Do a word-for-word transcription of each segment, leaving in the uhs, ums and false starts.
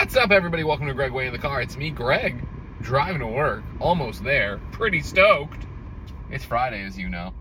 What's up, everybody? Welcome to Greg Way in the Car. It's me, Greg, driving to work. Almost there. Pretty stoked. It's Friday, as you know.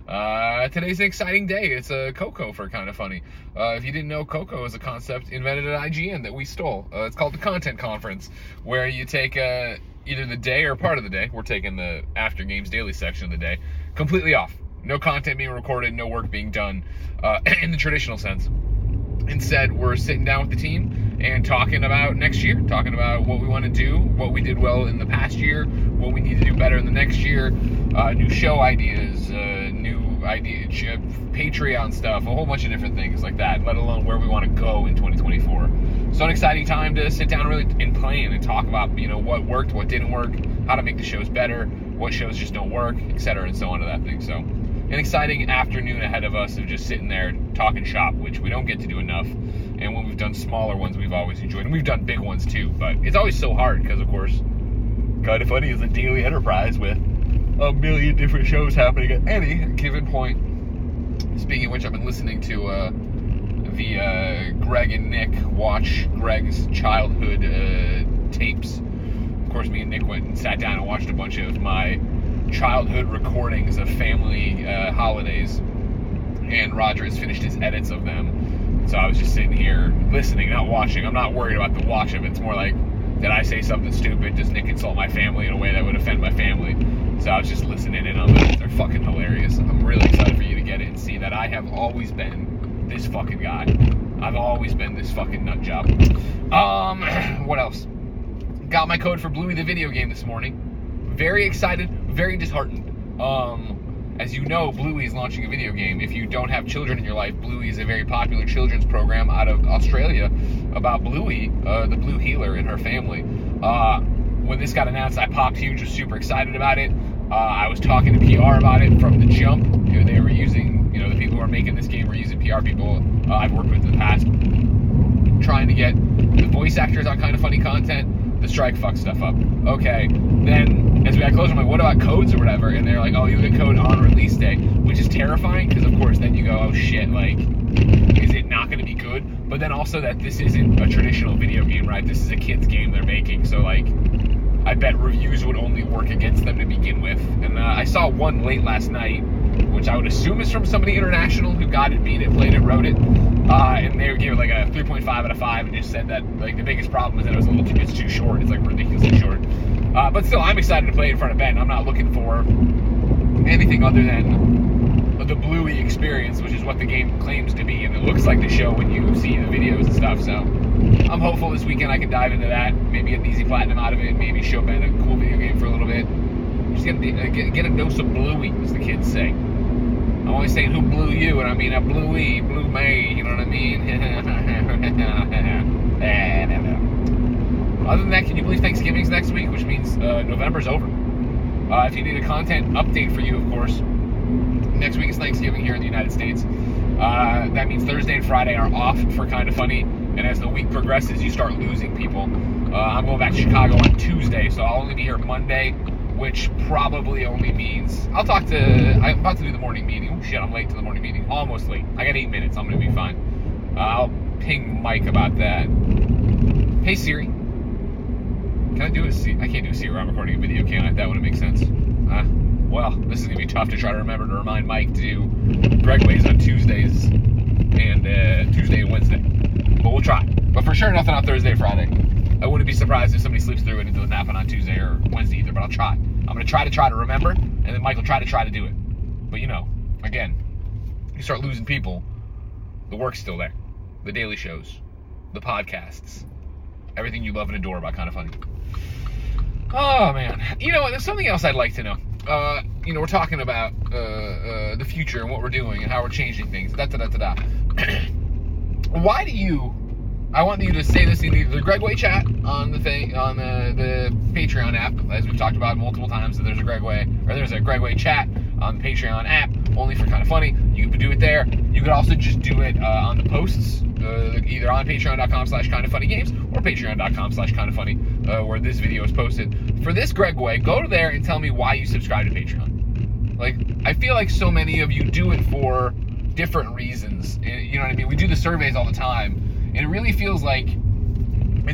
Uh, today's an exciting day. It's a Coco for Kind of Funny. Uh, if you didn't know, Coco is a concept invented at I G N that we stole. Uh, it's called the Content Conference, where you take uh, either the day or part of the day. We're taking the After Games Daily section of the day completely off. No content being recorded, no work being done uh, in the traditional sense. Instead, we're sitting down with the team and talking about next year, talking about what we want to do, what we did well in the past year, what we need to do better in the next year, uh, new show ideas, uh, new idea, Patreon stuff, a whole bunch of different things like that, let alone where we want to go in twenty twenty-four. So an exciting time to sit down really and plan and talk about, you know, what worked, what didn't work, how to make the shows better, what shows just don't work, et cetera, and so on to that thing. So an exciting afternoon ahead of us of just sitting there talking shop, which we don't get to do enough. And when we've done smaller ones, we've always enjoyed. And we've done big ones too, but it's always so hard because, of course, Kind of Funny is a daily enterprise with a million different shows happening at any given point. Speaking of which, I've been listening to uh, the uh, Greg and Nick watch Greg's childhood uh, tapes. Of course, me and Nick went and sat down and watched a bunch of my childhood recordings of family uh, holidays, and Roger has finished his edits of them. So I was just sitting here listening, not watching. I'm not worried about the watch of it. It's more like, did I say something stupid? Does Nick insult my family in a way that would offend my family? So I was just listening in on them. They're fucking hilarious. I'm really excited for you to get it and see that I have always been this fucking guy. I've always been this fucking nut job. Um, what else? Got my code for Bluey the video game this morning. Very excited, very disheartened. Um... As you know, Bluey is launching a video game. If you don't have children in your life, Bluey is a very popular children's program out of Australia about Bluey, uh, the Blue Healer, and her family. Uh, when this got announced, I popped huge, was super excited about it. Uh, I was talking to P R about it from the jump. You know, they were using, you know, the people who are making this game were using P R people uh, I've worked with in the past, trying to get the voice actors on Kind of Funny content. The strike fucked stuff up. Okay, then as we got closer, I'm like, what about codes or whatever? And they're like, oh, you get code on release day, which is terrifying because, of course, then you go, oh shit, like, is it not going to be good? But then also that this isn't a traditional video game, right? This is a kid's game they're making, so like, I bet reviews would only work against them to begin with. And uh, I saw one late last night, which I would assume is from somebody international who got it, beat it, played it, wrote it. Uh, and they gave it like a three point five out of five and just said that like the biggest problem is that it was a little too, it's too short. It's like ridiculously short. Uh, but still, I'm excited to play it in front of Ben. I'm not looking for anything other than the Bluey experience, which is what the game claims to be. And it looks like the show when you see the videos and stuff. So I'm hopeful this weekend I can dive into that. Maybe get an easy platinum out of it. Maybe show Ben a cool video game for a little bit. Just get, get, get a dose of Bluey, as the kids say. I'm always saying who blew you, and I mean a Bluey, blew me, you know what I mean? Other than that, can you believe Thanksgiving's next week, which means uh, November's over. Uh, if you need a content update for you, of course, next week is Thanksgiving here in the United States. Uh, that means Thursday and Friday are off for Kind of Funny, and as the week progresses, you start losing people. Uh, I'm going back to Chicago on Tuesday, so I'll only be here Monday, which probably only means I'll talk to, I'm about to do the morning meeting. Oh shit, I'm late to the morning meeting. Almost late. I got eight minutes. I'm going to be fine. Uh, I'll ping Mike about that. Hey Siri. Can I do a Siri? I can't do a Siri. I'm recording a video, can't I? That wouldn't make sense. Uh, well, this is going to be tough to try to remember to remind Mike to do Greg Ways on Tuesdays and uh, Tuesday and Wednesday. But we'll try. But for sure, nothing on Thursday or Friday. I wouldn't be surprised if somebody sleeps through it and doesn't happen on Tuesday or Wednesday either, but I'll try. I'm going to try to try to remember, and then Mike will try to try to do it. But, you know, again, you start losing people, the work's still there. The daily shows, the podcasts, everything you love and adore about Kind of Funny. Oh, man. You know, there's something else I'd like to know. Uh, you know, we're talking about uh, uh, the future and what we're doing and how we're changing things. Da da da da da. Why do you... I want you to say this in the Greg Way chat on the thing on the, the Patreon app, as we've talked about multiple times. That there's a Greg Way or there's a Greg Way chat on the Patreon app, only for Kind of Funny. You can do it there. You could also just do it uh, on the posts, uh, either on Patreon.com slash Kind of Funny Games or Patreon.com slash Kind of Funny, uh, where this video is posted. For this Greg Way, go to there and tell me why you subscribe to Patreon. Like, I feel like so many of you do it for different reasons. You know what I mean? We do the surveys all the time. And it really feels like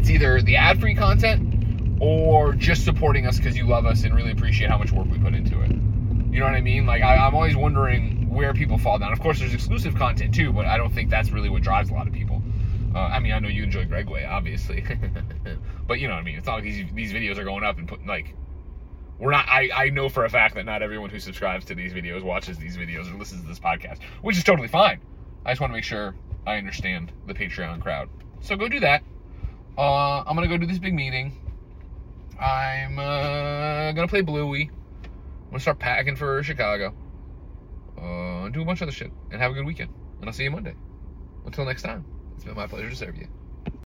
it's either the ad-free content or just supporting us because you love us and really appreciate how much work we put into it. You know what I mean? Like, I, I'm always wondering where people fall down. Of course, there's exclusive content too, but I don't think that's really what drives a lot of people. Uh, I mean, I know you enjoy Greg Way, obviously. But you know what I mean? It's not like these, these videos are going up and putting, like, we're not, I, I know for a fact that not everyone who subscribes to these videos watches these videos or listens to this podcast, which is totally fine. I just want to make sure I understand the Patreon crowd. So go do that. Uh, I'm going to go do this big meeting. I'm uh, going to play Bluey. I'm going to start packing for Chicago. Uh, and do a bunch of other shit. And have a good weekend. And I'll see you Monday. Until next time, it's been my pleasure to serve you.